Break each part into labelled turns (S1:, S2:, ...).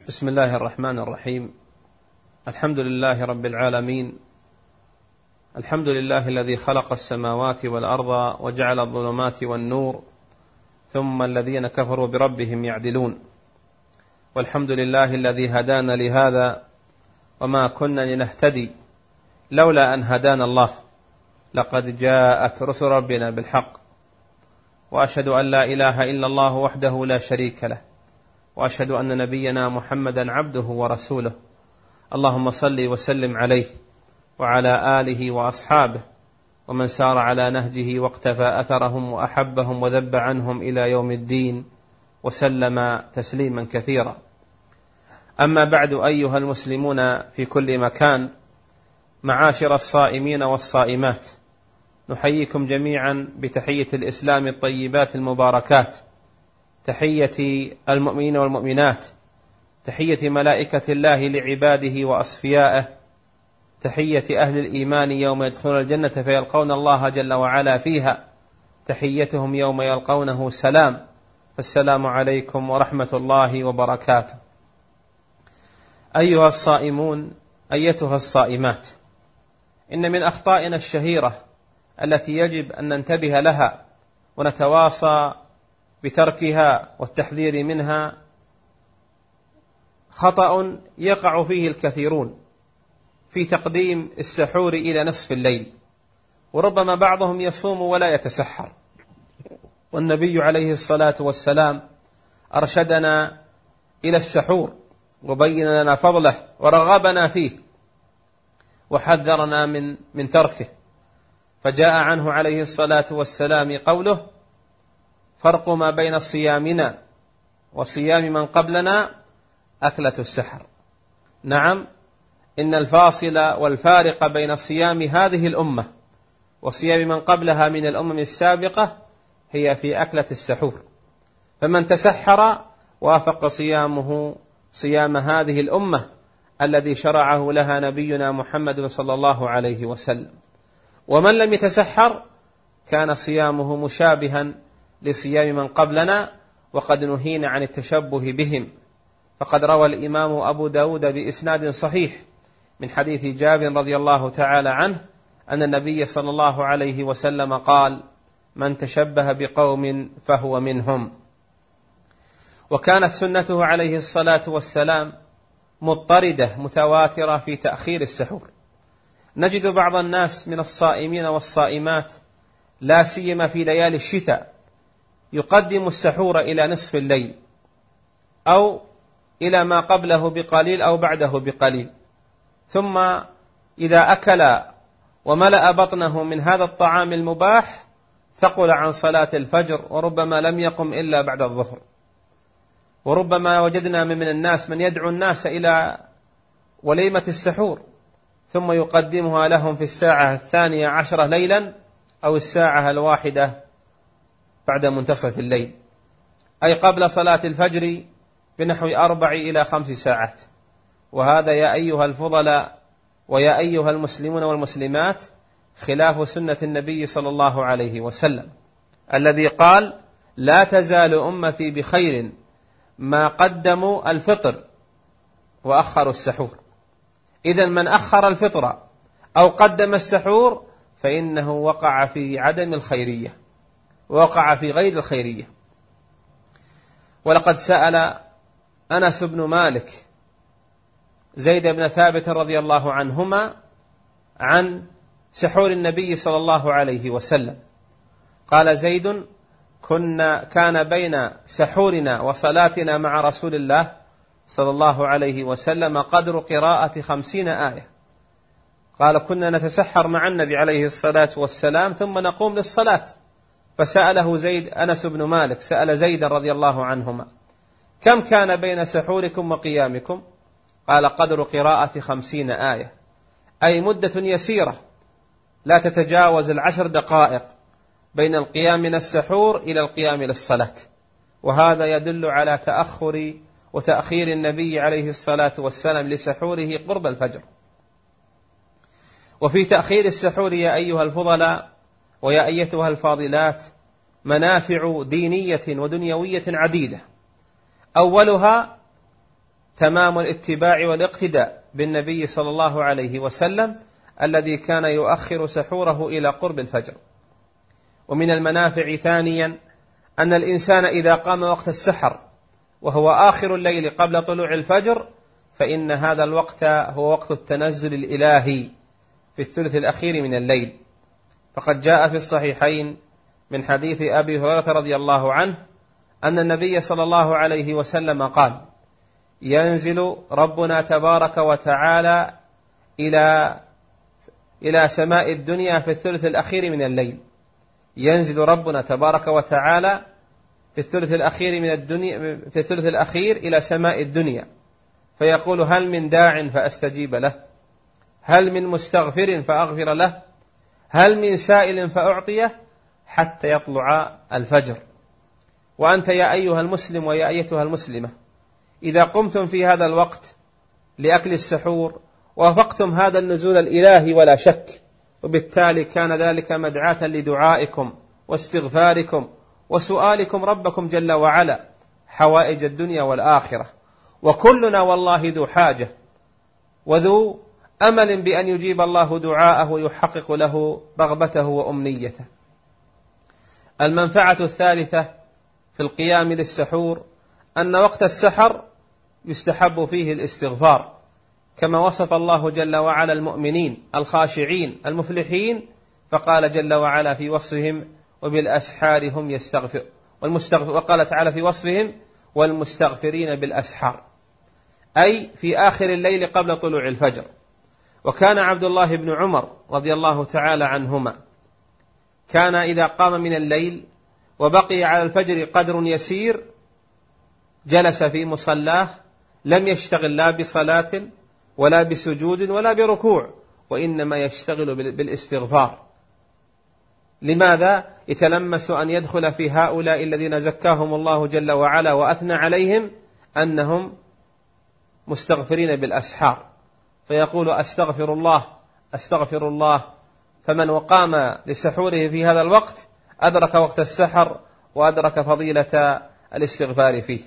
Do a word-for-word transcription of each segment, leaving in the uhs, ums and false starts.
S1: بسم الله الرحمن الرحيم. الحمد لله رب العالمين. الحمد لله الذي خلق السماوات والأرض وجعل الظلمات والنور، ثم الذين كفروا بربهم يعدلون. والحمد لله الذي هدانا لهذا وما كنا لنهتدي لولا أن هدانا الله، لقد جاءت رسل ربنا بالحق. وأشهد أن لا إله إلا الله وحده لا شريك له، وأشهد أن نبينا محمدا عبده ورسوله. اللهم صل وسلم عليه وعلى آله وأصحابه ومن سار على نهجه واقتفى أثرهم وأحبهم وذب عنهم إلى يوم الدين، وسلم تسليما كثيرا. أما بعد، أيها المسلمون في كل مكان، معاشر الصائمين والصائمات، نحييكم جميعا بتحية الإسلام الطيبات المباركات، تحية المؤمنين والمؤمنات، تحية ملائكة الله لعباده وأصفيائه، تحية أهل الإيمان يوم يدخلون الجنة فيلقون الله جل وعلا فيها، تحيتهم يوم يلقونه سلام. فالسلام عليكم ورحمة الله وبركاته. أيها الصائمون، أيتها الصائمات، إن من أخطائنا الشهيرة التي يجب أن ننتبه لها ونتواصى بتركها والتحذير منها خطأ يقع فيه الكثيرون في تقديم السحور إلى نصف الليل، وربما بعضهم يصوم ولا يتسحر. والنبي عليه الصلاة والسلام أرشدنا إلى السحور وبين لنا فضله ورغبنا فيه وحذرنا من من تركه. فجاء عنه عليه الصلاة والسلام قوله: فرق ما بين صيامنا وصيام من قبلنا أكلة السحر. نعم، إن الفاصل والفارق بين صيام هذه الأمة وصيام من قبلها من الأمم السابقة هي في أكلة السحور. فمن تسحر وافق صيامه صيام هذه الأمة الذي شرعه لها نبينا محمد صلى الله عليه وسلم، ومن لم يتسحر كان صيامه مشابها لصيام من قبلنا، وقد نهينا عن التشبه بهم. فقد روى الإمام أبو داود بإسناد صحيح من حديث جابر رضي الله تعالى عنه أن النبي صلى الله عليه وسلم قال: من تشبه بقوم فهو منهم. وكانت سنته عليه الصلاة والسلام مضطردة متواترة في تأخير السحور. نجد بعض الناس من الصائمين والصائمات لا سيما في ليالي الشتاء يقدم السحور إلى نصف الليل أو إلى ما قبله بقليل أو بعده بقليل، ثم إذا أكل وملأ بطنه من هذا الطعام المباح ثقل عن صلاة الفجر، وربما لم يقم إلا بعد الظهر. وربما وجدنا من الناس من يدعو الناس إلى وليمة السحور ثم يقدمها لهم في الساعة الثانية عشرة ليلا أو الساعة الواحدة بعد منتصف الليل، أي قبل صلاة الفجر بنحو أربع إلى خمس ساعات. وهذا يا أيها الفضلاء ويا أيها المسلمون والمسلمات خلاف سنة النبي صلى الله عليه وسلم الذي قال: لا تزال أمتي بخير ما قدموا الفطر وأخروا السحور. إذن من أخر الفطر أو قدم السحور فإنه وقع في عدم الخيرية، وقع في غير الخيرية. ولقد سأل أنس بن مالك زيد بن ثابت رضي الله عنهما عن سحور النبي صلى الله عليه وسلم. قال زيد: كنا كان بين سحورنا وصلاتنا مع رسول الله صلى الله عليه وسلم قدر قراءة خمسين آية. قال: كنا نتسحر مع النبي عليه الصلاة والسلام ثم نقوم للصلاة. فسأله زيد أنس بن مالك سأل زيد رضي الله عنهما: كم كان بين سحوركم وقيامكم؟ قال: قدر قراءة خمسين آية، أي مدة يسيرة لا تتجاوز العشر دقائق بين القيام من السحور إلى القيام للصلاة. وهذا يدل على تأخر وتأخير النبي عليه الصلاة والسلام لسحوره قرب الفجر. وفي تأخير السحور يا أيها الفضلاء ويا أيتها الفاضلات منافع دينية ودنيوية عديدة. أولها تمام الاتباع والاقتداء بالنبي صلى الله عليه وسلم الذي كان يؤخر سحوره إلى قرب الفجر. ومن المنافع ثانيا أن الإنسان إذا قام وقت السحر وهو آخر الليل قبل طلوع الفجر فإن هذا الوقت هو وقت التنزل الإلهي في الثلث الأخير من الليل. فقد جاء في الصحيحين من حديث أبي هريرة رضي الله عنه أن النبي صلى الله عليه وسلم قال: ينزل ربنا تبارك وتعالى إلى إلى سماء الدنيا في الثلث الأخير من الليل. ينزل ربنا تبارك وتعالى في الثلث الأخير من الدنيا في الثلث الأخير إلى سماء الدنيا فيقول: هل من داع فأستجيب له؟ هل من مستغفر فأغفر له؟ هل من سائل فأعطيه؟ حتى يطلع الفجر. وأنت يا أيها المسلم ويا أيتها المسلمة إذا قمتم في هذا الوقت لأكل السحور وافقتم هذا النزول الإلهي ولا شك، وبالتالي كان ذلك مدعاة لدعائكم واستغفاركم وسؤالكم ربكم جل وعلا حوائج الدنيا والآخرة. وكلنا والله ذو حاجة وذو أمل بأن يجيب الله دعاءه ويحقق له رغبته وأمنيته. المنفعة الثالثة في القيام للسحور أن وقت السحر يستحب فيه الاستغفار، كما وصف الله جل وعلا المؤمنين الخاشعين المفلحين، فقال جل وعلا في وصفهم: وبالأسحار هم يستغفر والمستغفر وقال تعالى في وصفهم: والمستغفرين بالأسحار، أي في آخر الليل قبل طلوع الفجر. وكان عبد الله بن عمر رضي الله تعالى عنهما كان إذا قام من الليل وبقي على الفجر قدر يسير جلس في مصلاه، لم يشتغل لا بصلاة ولا بسجود ولا بركوع، وإنما يشتغل بالاستغفار. لماذا؟ يتلمس أن يدخل في هؤلاء الذين زكاهم الله جل وعلا وأثنى عليهم أنهم مستغفرين بالأسحار، فيقول: أستغفر الله أستغفر الله. فمن وقام لسحوره في هذا الوقت أدرك وقت السحر وأدرك فضيلة الاستغفار فيه.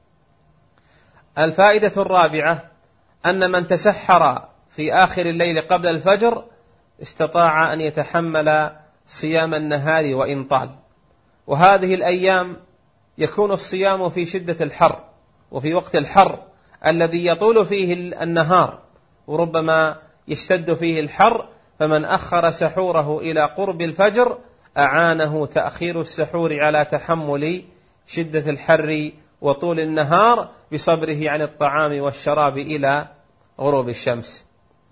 S1: الفائدة الرابعة أن من تسحر في آخر الليل قبل الفجر استطاع أن يتحمل صيام النهار وإن طال. وهذه الأيام يكون الصيام في شدة الحر وفي وقت الحر الذي يطول فيه النهار وربما يشتد فيه الحر، فمن أخر سحوره إلى قرب الفجر أعانه تأخير السحور على تحمل شدة الحر وطول النهار بصبره عن الطعام والشراب إلى غروب الشمس.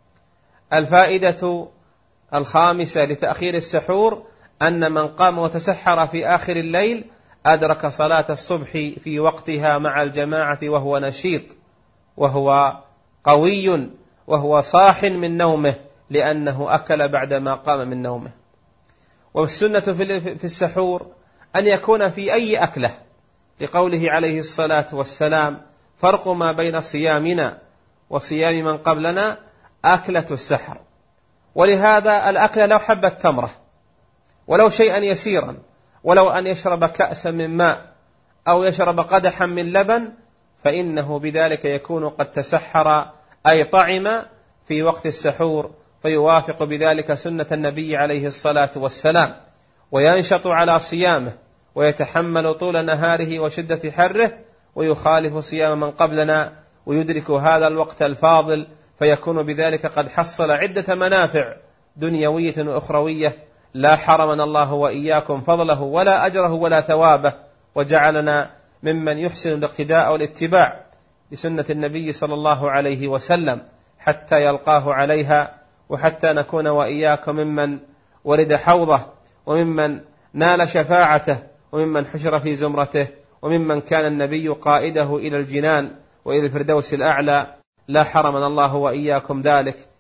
S1: الفائدة الخامسة لتأخير السحور أن من قام وتسحر في آخر الليل أدرك صلاة الصبح في وقتها مع الجماعة وهو نشيط وهو قوي وهو صاح من نومه، لأنه أكل بعدما قام من نومه. والسنة في السحور أن يكون في أي أكله، لقوله عليه الصلاة والسلام: فرق ما بين صيامنا وصيام من قبلنا أكلة السحر. ولهذا الأكل لو حبة تمرة ولو شيئا يسيرا، ولو أن يشرب كأسا من ماء أو يشرب قدحا من لبن، فإنه بذلك يكون قد تسحر أي طعم في وقت السحور، فيوافق بذلك سنة النبي عليه الصلاة والسلام، وينشط على صيامه ويتحمل طول نهاره وشدة حره، ويخالف صيام من قبلنا ويدرك هذا الوقت الفاضل، فيكون بذلك قد حصل عدة منافع دنيوية وأخروية لا حرمنا الله وإياكم فضله ولا أجره ولا ثوابه، وجعلنا ممن يحسن الاقتداء والاتباع لسنة النبي صلى الله عليه وسلم حتى يلقاه عليها، وحتى نكون وإياكم ممن ورد حوضه وممن نال شفاعته وممن حشر في زمرته وممن كان النبي قائده إلى الجنان وإلى الفردوس الأعلى. لا حرمنا الله وإياكم ذلك.